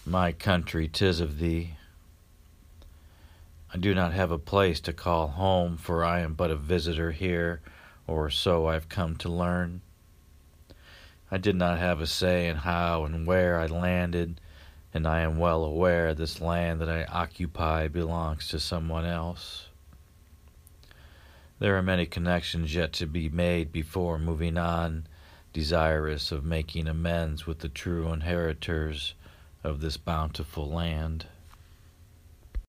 My country, 'tis of thee. I do not have a place to call home, for I am but a visitor here, or so I've come to learn. I did not have a say in how and where I landed, and I am well aware this land that I occupy belongs to someone else. There are many connections yet to be made before moving on, desirous of making amends with the true inheritors of this bountiful land.